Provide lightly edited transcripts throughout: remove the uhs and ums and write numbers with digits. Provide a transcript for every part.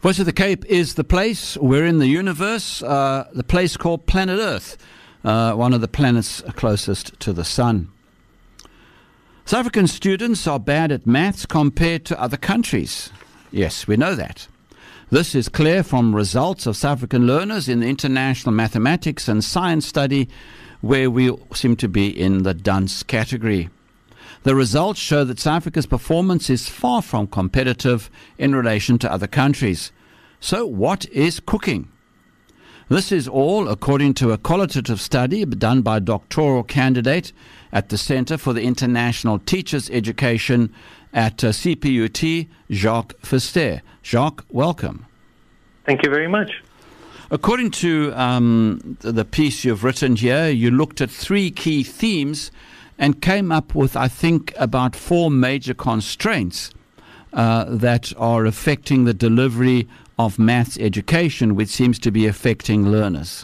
Voice of the Cape is the place. We're in the universe, the place called Planet Earth, one of the planets closest to the sun. South African students are bad at maths compared to other countries. Yes, we know that. This is clear from results of South African learners in the International Mathematics and Science Study, where we seem to be in the dunce category. The results show that South Africa's performance is far from competitive in relation to other countries. So what is cooking? This is all according to a qualitative study done by a doctoral candidate at the Centre for the International Teachers Education at CPUT, Jacques Verster. Jacques, welcome. Thank you very much. According to the piece you've written here, you looked at 3 key themes and came up with, I think, about 4 major constraints that are affecting the delivery of maths education, which seems to be affecting learners.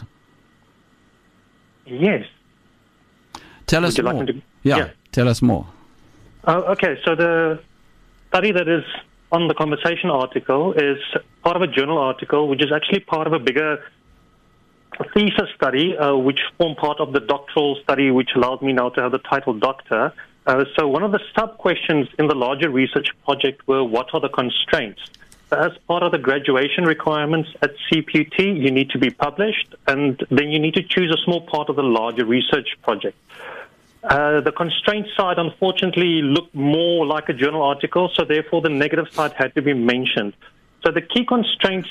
Yes. Tell us more. Yeah, tell us more. Okay, so the study that is on the conversation article is part of a journal article, which is actually part of a bigger thesis study, which formed part of the doctoral study, which allowed me now to have the title doctor. So one of the sub-questions in the larger research project were, what are the constraints? So as part of the graduation requirements at CPUT, you need to be published, and then you need to choose a small part of the larger research project. The constraint side, unfortunately, looked more like a journal article, so therefore the negative side had to be mentioned. So the key constraints,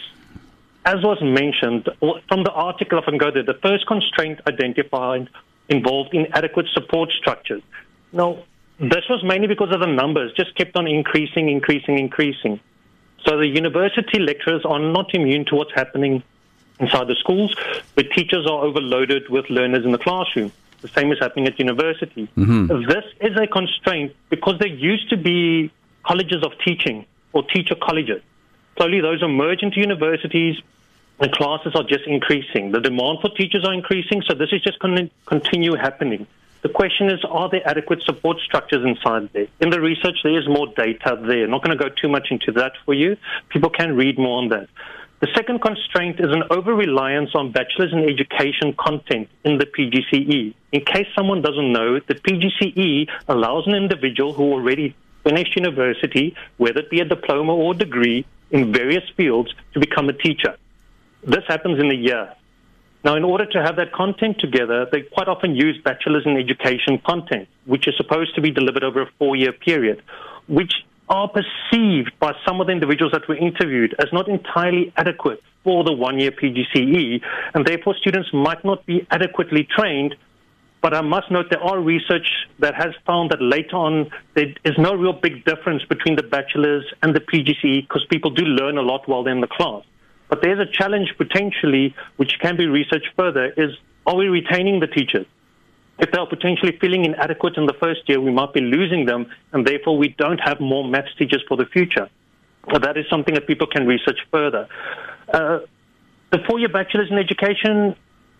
as was mentioned, from the article, if I can go there, the first constraint identified involved inadequate support structures. Now, this was mainly because of the numbers, just kept on increasing. So the university lecturers are not immune to what's happening inside the schools, but teachers are overloaded with learners in the classroom. The same is happening at university. Mm-hmm. This is a constraint because there used to be colleges of teaching or teacher colleges. Slowly those are merged into universities, and classes are just increasing. The demand for teachers are increasing, so this is just going to continue happening. The question is, are there adequate support structures inside there? In the research, there is more data there. I'm not going to go too much into that for you. People can read more on that. The second constraint is an over-reliance on bachelor's in education content in the PGCE. In case someone doesn't know, the PGCE allows an individual who already finished university, whether it be a diploma or degree, in various fields, to become a teacher. This happens in a year. Now, in order to have that content together, they quite often use bachelor's in education content, which is supposed to be delivered over a 4-year period, which are perceived by some of the individuals that were interviewed as not entirely adequate for the 1-year PGCE, and therefore students might not be adequately trained. But I must note there are research that has found that later on there is no real big difference between the bachelor's and the PGCE because people do learn a lot while they're in the class. But there's a challenge potentially, which can be researched further, is are we retaining the teachers? If they are potentially feeling inadequate in the first year, we might be losing them, and therefore we don't have more maths teachers for the future. That is something that people can research further. The 4-year bachelor's in education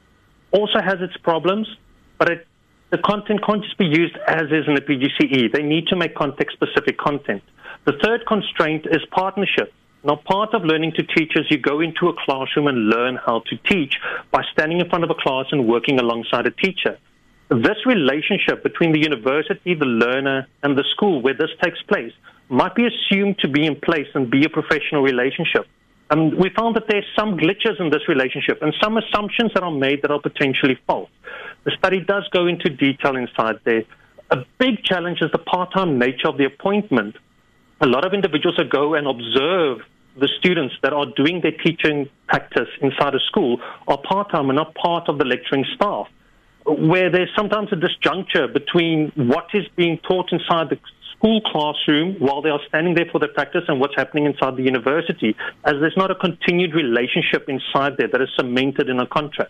also has its problems, but the content can't just be used as is in the PGCE. They need to make context-specific content. The third constraint is partnership. Now, part of learning to teach is you go into a classroom and learn how to teach by standing in front of a class and working alongside a teacher. This relationship between the university, the learner, and the school where this takes place might be assumed to be in place and be a professional relationship. And we found that there's some glitches in this relationship and some assumptions that are made that are potentially false. The study does go into detail inside there. A big challenge is the part-time nature of the appointment. A lot of individuals that go and observe the students that are doing their teaching practice inside a school are part-time and not part of the lecturing staff, where there's sometimes a disjuncture between what is being taught inside the school classroom while they are standing there for their practice and what's happening inside the university, as there's not a continued relationship inside there that is cemented in a contract.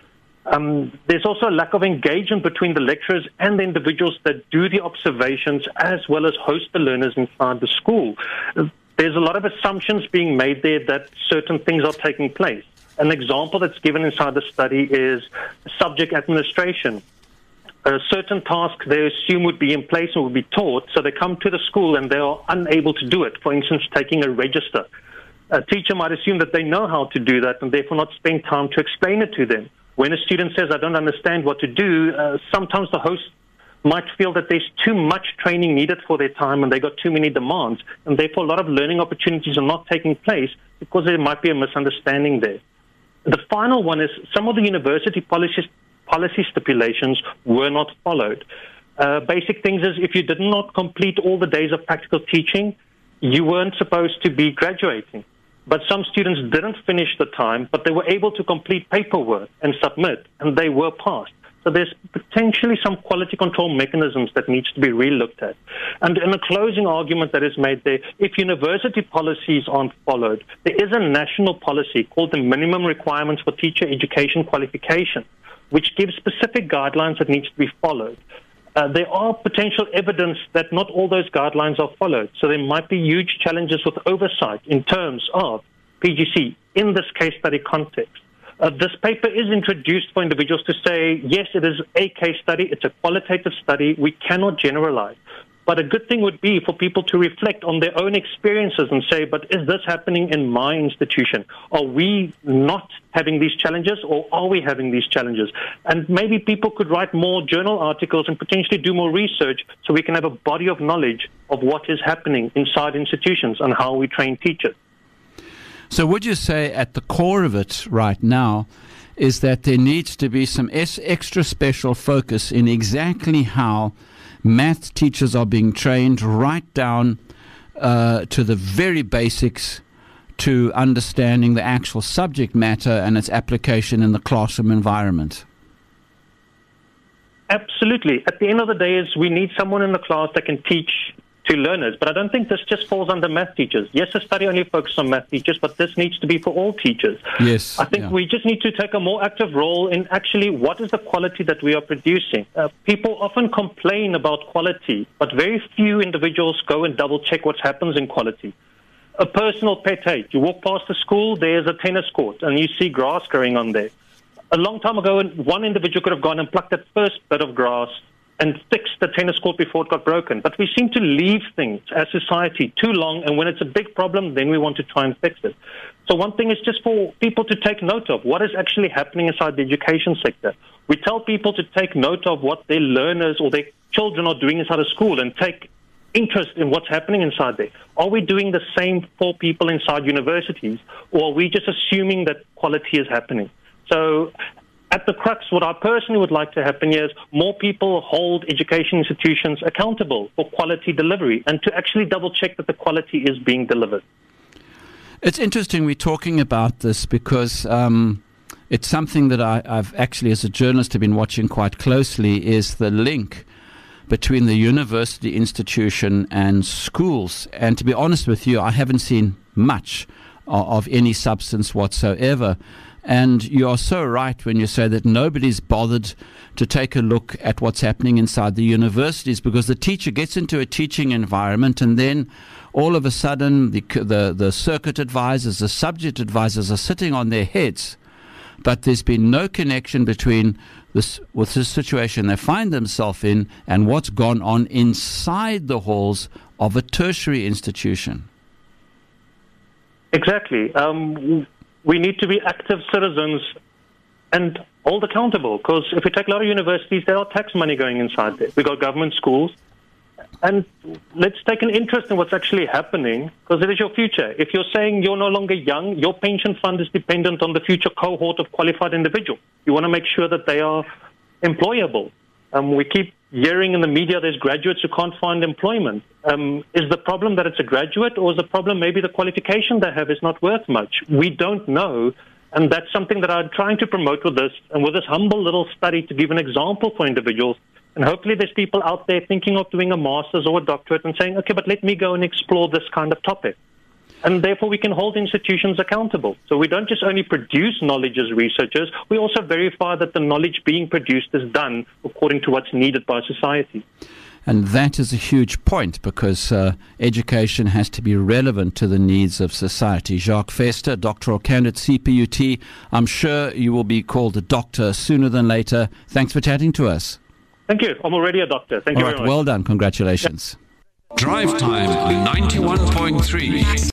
There's also a lack of engagement between the lecturers and the individuals that do the observations as well as host the learners inside the school. There's a lot of assumptions being made there that certain things are taking place. An example that's given inside the study is subject administration. Certain tasks they assume would be in place and would be taught, so they come to the school and they are unable to do it. For instance, taking a register. A teacher might assume that they know how to do that and therefore not spend time to explain it to them. When a student says, I don't understand what to do, sometimes the host might feel that there's too much training needed for their time and they got too many demands, and therefore a lot of learning opportunities are not taking place because there might be a misunderstanding there. The final one is some of the university policy stipulations were not followed. Basic things is if you did not complete all the days of practical teaching, you weren't supposed to be graduating. But some students didn't finish the time, but they were able to complete paperwork and submit, and they were passed. So there's potentially some quality control mechanisms that needs to be re-looked at. And in a closing argument that is made there, if university policies aren't followed, there is a national policy called the Minimum Requirements for Teacher Education Qualification, which gives specific guidelines that needs to be followed. There are potential evidence that not all those guidelines are followed. So there might be huge challenges with oversight in terms of PGC in this case study context. This paper is introduced for individuals to say, yes, it is a case study. It's a qualitative study. We cannot generalize. But a good thing would be for people to reflect on their own experiences and say, but is this happening in my institution? Are we not having these challenges, or are we having these challenges? And maybe people could write more journal articles and potentially do more research so we can have a body of knowledge of what is happening inside institutions and how we train teachers. So would you say at the core of it right now is that there needs to be some extra special focus in exactly how math teachers are being trained right down to the very basics, to understanding the actual subject matter and its application in the classroom environment? Absolutely. At the end of the day, is we need someone in the class that can teach to learners. But I don't think this just falls under math teachers. Yes, the study only focuses on math teachers, but this needs to be for all teachers. Yes. I think we just need to take a more active role in actually what is the quality that we are producing. People often complain about quality, but very few individuals go and double check what happens in quality. A personal pet hate. You walk past the school, there's a tennis court, and you see grass growing on there. A long time ago, one individual could have gone and plucked that first bit of grass and fixed the tennis court before it got broken. But we seem to leave things as society too long, and when it's a big problem, then we want to try and fix it. So one thing is just for people to take note of what is actually happening inside the education sector. We tell people to take note of what their learners or their children are doing inside of school and take interest in what's happening inside there. Are we doing the same for people inside universities, or are we just assuming that quality is happening? So at the crux, what I personally would like to happen here is more people hold education institutions accountable for quality delivery and to actually double check that the quality is being delivered. It's interesting we're talking about this because it's something that I've actually, as a journalist, have been watching quite closely, is the link between the university institution and schools. And to be honest with you, I haven't seen much of any substance whatsoever. And you are so right when you say that nobody's bothered to take a look at what's happening inside the universities, because the teacher gets into a teaching environment and then all of a sudden the circuit advisors, the subject advisors are sitting on their heads. But there's been no connection between this, with the situation they find themselves in, and what's gone on inside the halls of a tertiary institution. Exactly. We need to be active citizens and hold accountable, because if we take a lot of universities, there are tax money going inside there. We've got government schools. And let's take an interest in what's actually happening, because it is your future. If you're saying you're no longer young, your pension fund is dependent on the future cohort of qualified individuals. You want to make sure that they are employable. We keep hearing in the media there's graduates who can't find employment. Is the problem that it's a graduate, or is the problem maybe the qualification they have is not worth much? We don't know, and that's something that I'm trying to promote with this, and with this humble little study to give an example for individuals. And hopefully there's people out there thinking of doing a master's or a doctorate and saying, okay, but let me go and explore this kind of topic. And therefore we can hold institutions accountable. So we don't just only produce knowledge as researchers, we also verify that the knowledge being produced is done according to what's needed by society. And that is a huge point, because education has to be relevant to the needs of society. Jacques Vester, doctoral candidate, CPUT. I'm sure you will be called a doctor sooner than later. Thanks for chatting to us. Thank you. I'm already a doctor. Thank you very much. Well done. Congratulations. Drive Time 91.3.